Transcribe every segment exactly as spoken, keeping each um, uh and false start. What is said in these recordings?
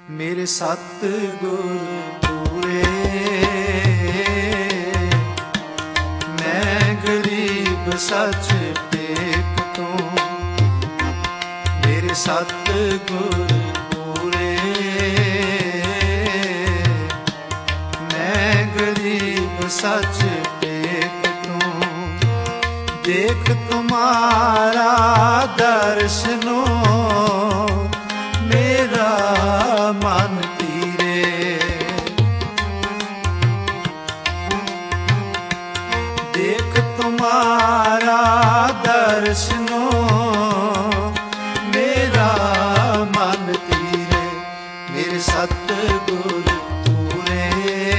ਮੇਰੇ ਸਤਿਗੁਰ ਪੂਰੇ, ਮੈਂ ਗਰੀਬ ਸੱਚ ਟੇਕ ਤੋਂ। ਮੇਰੇ ਸਤਿਗੁਰ ਪੂਰੇ, ਮੈਂ ਗਰੀਬ ਸੱਚ ਟੇਕ ਤੋਂ। ਦੇਖ ਤੁਮਾਰਾ ਦਰਸ਼ਨੋ, ਮੇਰਾ ਮਨ ਧੀਰੇ। ਦੇਖ ਤੁਮਾਰਾ ਦਰਸ਼ਨੋ, ਮੇਰਾ ਮਨ ਧੀਰੇ। ਮੇਰੇ ਸਤਿਗੁਰ ਪੂਰੇ,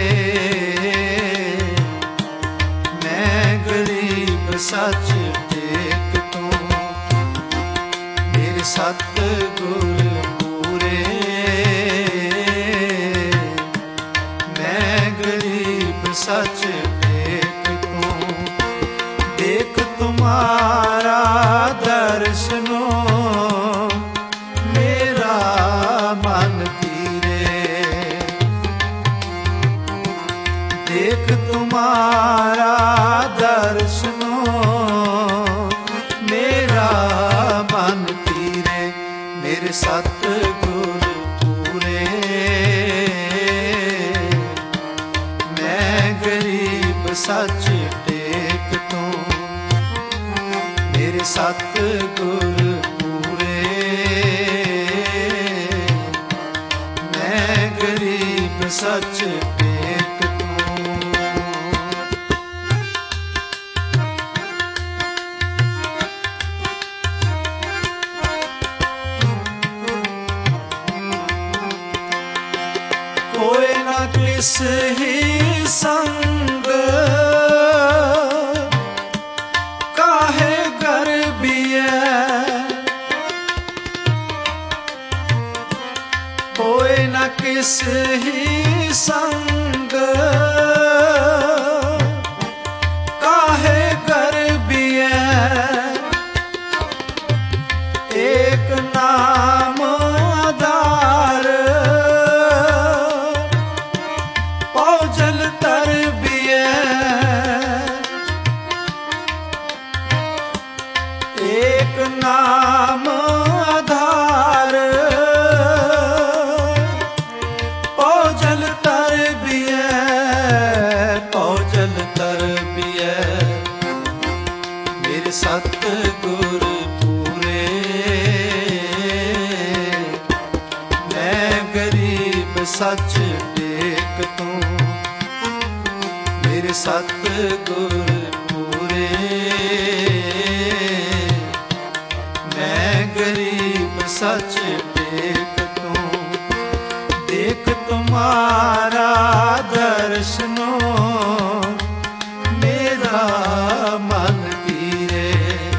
ਮੈਂ ਗਰੀਬ ਸੱਚ ਟੇਕ ਤੋਂ। ਮੇਰੇ ਸਤਿਗੁਰ ਪੂਰੇ, ਮੈਂ ਗਰੀਬ ਸੱਚ ਟੇਕ ਤੋਂ। ਦੇਖ ਤੁਮਾਰਾ ਦਰਸ਼ਨੋ, ਮੇਰਾ ਮਨ ਧੀਰੇ। ਦੇਖ ਤੁਮਾਰਾ ਦਰਸ਼ਨੋ, ਮੇਰਾ ਮਨ ਧੀਰੇ। ਮੇਰੇ ਸਤਿਗੁਰ ਪੂਰੇ, ਮੈਂ ਗਰੀਬ ਸੱਚ ਟੇਕ ਤੋਂ। ਮੇਰੇ ਸਤਿਗੁਰ ਪੂਰੇ, ਮੈਂ ਗਰੀਬ ਸੱਚ ਟੇਕ ਤੋਂ। ਕੋਇ ਨਾ ਕਿਸ ਹੀ ਸੰਗ, ਕਾਹੇ ਗਰਬੀਐ। ਕੋਇ ਨਾ ਕਿਸ ਹੀ ਸੰਗ, ਕਾਹੇ ਗਰਬੀਐ। ਏਕ ਨਾਮ ਆਧਾਰ, ਭਉਜਲ ਤਰਬੀਐ। ਏਕ ਨਾਮ ਆਧਾਰ, ਭਉਜਲ ਤਰਬੀਐ। ਭਉਜਲ ਤਰਬੀਐ। ਮੇਰੇ ਸਤਿਗੁਰ ਪੂਰੇ, ਮੈਂ ਗਰੀਬ ਸੱਚ ਟੇਕ ਤੋਂ। ਮੇਰੇ ਸਤਿਗੁਰ ਪੂਰੇ, ਮੈਂ ਗਰੀਬ ਸੱਚ ਟੇਕ ਤੋਂ। ਦੇਖ ਤੁਮਾਰਾ ਦਰਸ਼ਨੋ, ਮੇਰਾ ਮਨ ਧੀਰੇ।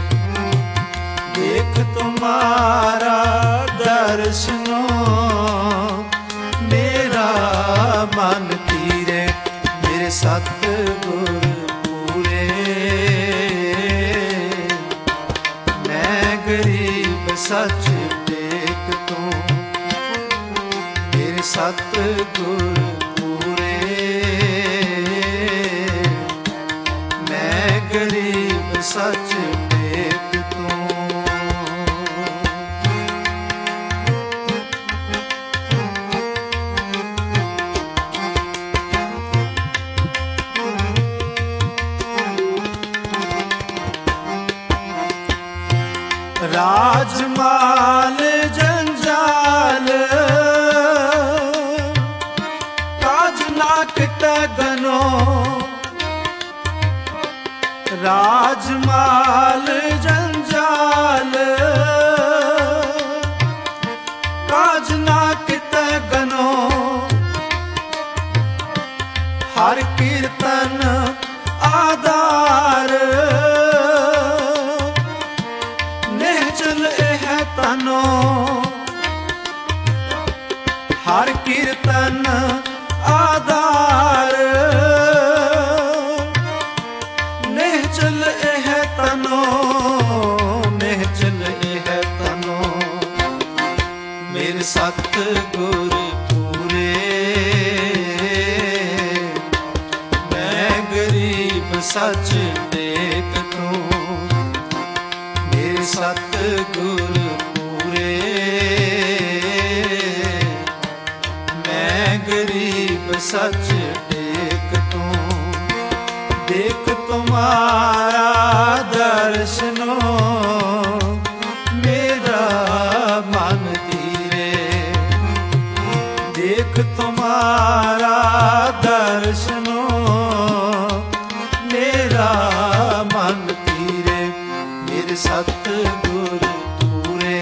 ਦੇਖ ਤੁਮਾਰਾ ਦਰਸ਼ਨੋ, ਮੇਰਾ ਮਨ ਧੀਰੇ। ਮੇਰੇ ਸਤਿਗੁਰ ਪੂਰੇ, ਮੈਂ ਗਰੀਬ ਸੱਚ ਟੇਕ ਤੋਂ। ਮੇਰੇ ਸਤਿਗੁਰ ਪੂਰੇ, ਮੈਂ ਗਰੀਬ ਸੱਚ ਟੇਕ ਤੋਂ। ਰਾਜਮਾਲ ਜੰਜਾਲ, ਕਾਜ ਨਾ ਕਿਤੈ ਗਨੋ। ਰਾਜਮਾਲ ਜੰਜਾਲ, ਕਾਜ ਨਾ ਕਿਤੈ ਗਨੋ। ਹਰ ਕੀਰਤਨ ਆਧਾਰ, ਨਿਹਚਲ ਇਹ ਤਨੋ। ਹਰ ਕੀਰਤਨ ਆਧਾਰ, ਨਿਹਚਲ ਇਹ ਤਨੋ। ਨਿਹਚਲ ਇਹ ਤਨੋ। ਮੇਰੇ ਸਤ ਸਤਿਗੁਰ ਪੂਰੇ, ਮੈਂ ਗਰੀਬ ਸੱਚ ਟੇਕ ਤੂੰ। ਮੇਰੇ ਸਤਿਗੁਰ ਪੂਰੇ, ਮੈਂ ਗਰੀਬ ਸੱਚ ਟੇਕ ਤੂੰ। ਦੇਖ ਤੁਮਾਰਾ ਦਰਸ਼ਨੋ, ਮੇਰਾ ਮਨ ਧੀਰੇ। ਦੇਖ ਤੁਮਾਰਾ ਦਰਸ਼ਨੋ, ਮੇਰਾ ਮਨ ਧੀਰੇ। ਮੇਰੇ ਸਤਿਗੁਰ ਪੂਰੇ,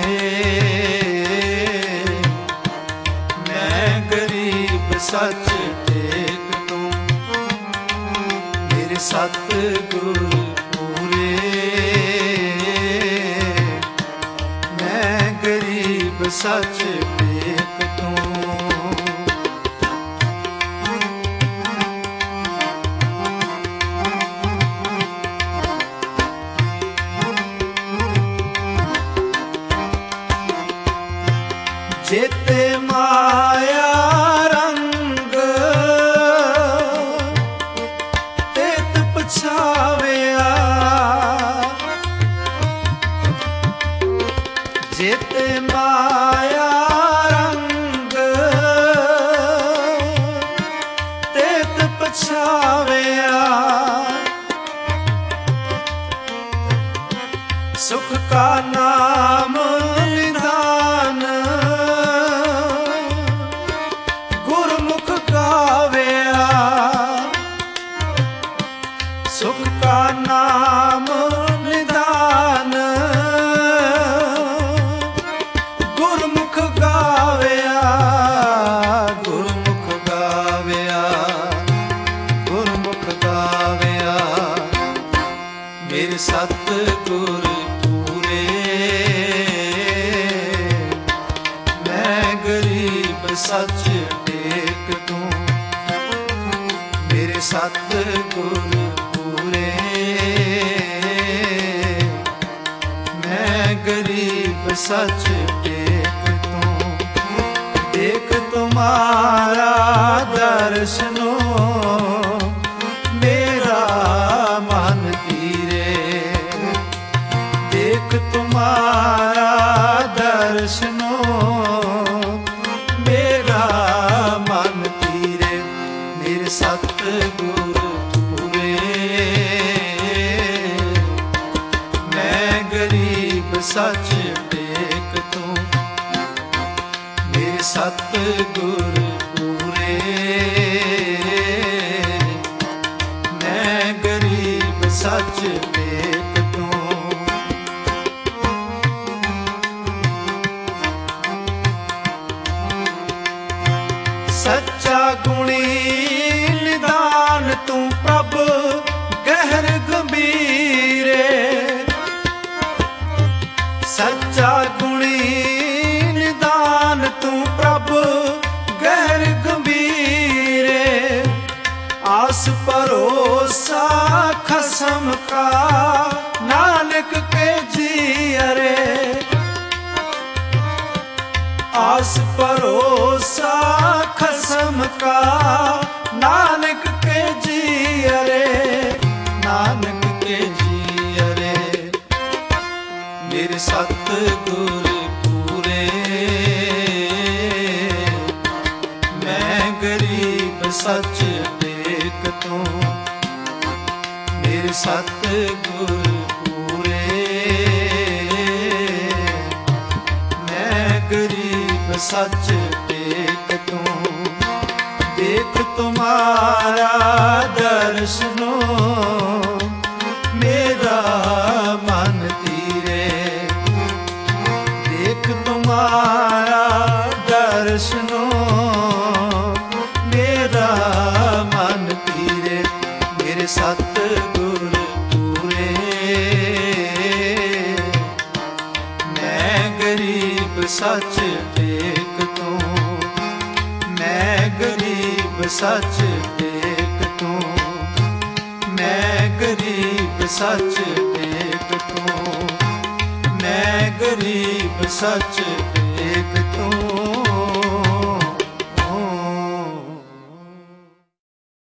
ਮੈਂ ਗਰੀਬ ਸੱਚ ਟੇਕ ਤੂੰ। ਮੇਰੇ ਸਤਿਗੁਰ ਪੂਰੇ, ਮੈਂ ਗਰੀਬ ਸੱਚ ਟੇਕ ਤੂੰ। ਜੇਤੇ ਮਾਇਆ ਰੰਗ, ਤੇਤ ਪਛਾਵਿਆ। ਜੇਤੇ ਮਾਇਆ ਰੰਗ, ਤੇਤ ਪਛਾਵਿਆ। ਸੁਖ ਕਾ ਨਾਮ ਨਿਧਾਨ, ਗੁਰਮੁਖ ਗਾਵਿਆ। ਸੁਖ ਕਾ ਨਾਮ ਨਿਧਾਨ, ਗੁਰਮੁਖ ਗਾਵਿਆ। ਗੁਰਮੁਖ ਗਾਵਿਆ, ਗੁਰਮੁਖ ਗਾਵਿਆ। ਮੇਰੇ ਸਤਿਗੁਰ ਪੂਰੇ, ਮੈਂ ਗਰੀਬ ਸੱਚ ਟੇਕ ਤੂੰ। ਮੇਰੇ ਸਤਿਗੁਰ ਪੂਰੇ, ਮੈਂ ਗਰੀਬ ਸੱਚ ਟੇਕ ਤੂੰ। ਦੇਖ ਤੁਮਾਰਾ ਦਰਸ਼ਨੋ, ਮੇਰਾ ਮਨ ਧੀਰੇ। ਦੇਖ ਤੁਮਾਰਾ ਦਰਸ਼ਨੋ, ਮੇਰਾ ਮਨ ਧੀਰੇ। ਮੇਰੇ ਸਤਿਗੁਰ ਪੂਰੇ, ਮੈਂ ਗਰੀਬ ਸੱਚ ਟੇਕ ਤੂੰ। ਮੇਰੇ ਸਤਿਗੁਰ ਪੂਰੇ, ਮੈਂ ਗਰੀਬ ਸੱਚ ਟੇਕ ਤੂੰ। ਸੱਚਾ ਗੁਣੀ ਨਿਦਾਨ ਤੂੰ ਪ੍ਰਭ, ਗਹਿਰ ਗੰਭੀਰੇ। ਸੱਚਾ ਗੁਣੀ ਨਿਦਾਨ ਤੂੰ ਪ੍ਰਭ, ਗਹਿਰ ਗੰਭੀਰੇ। ਆਸ ਭਰੋਸਾ ਖਸਮ ਕਾ, ਨਾਨਕ ਕੇ ਜੀਅਰੇ। ਆਸ ਭਰੋਸਾ ਖਸਮ ਕਾ, ਨਾਨਕ ਕੇ ਜੀਅਰੇ। ਨਾਨਕ ਕੇ ਜੀਅਰੇ। ਮੇਰੇ ਸਤਿਗੁਰ ਪੂਰੇ, ਮੈਂ ਗਰੀਬ ਸੱਚ ਟੇਕ ਤੂੰ। ਮੇਰੇ ਸਤਿਗੁਰ ਪੂਰੇ, ਮੈਂ ਗਰੀਬ ਸੱਚ ਟੇਕ ਤੂੰ। ਦੇਖ ਤੁਮਾਰਾ ਦਰਸ਼ਨੋ, ਮੇਰਾ ਮਨ ਧੀਰੇ। ਦੇਖ ਤੁਮਾਰਾ ਦਰਸ਼ਨੋ, ਮੇਰਾ ਮਨ ਧੀਰੇ। ਮੇਰੇ ਸਤਿਗੁਰ ਪੂਰੇ, ਮੈਂ ਗਰੀਬ ਸੱਚ ਟੇਕ ਤੂੰ। ਮੈਂ ਗਰੀਬ ਸੱਚ ਟੇਕ ਤੂੰ। ਮੈਂ ਗਰੀਬ ਸੱਚ ਟੇਕ ਤੂੰ। ਮੈਂ ਗਰੀਬ ਸੱਚ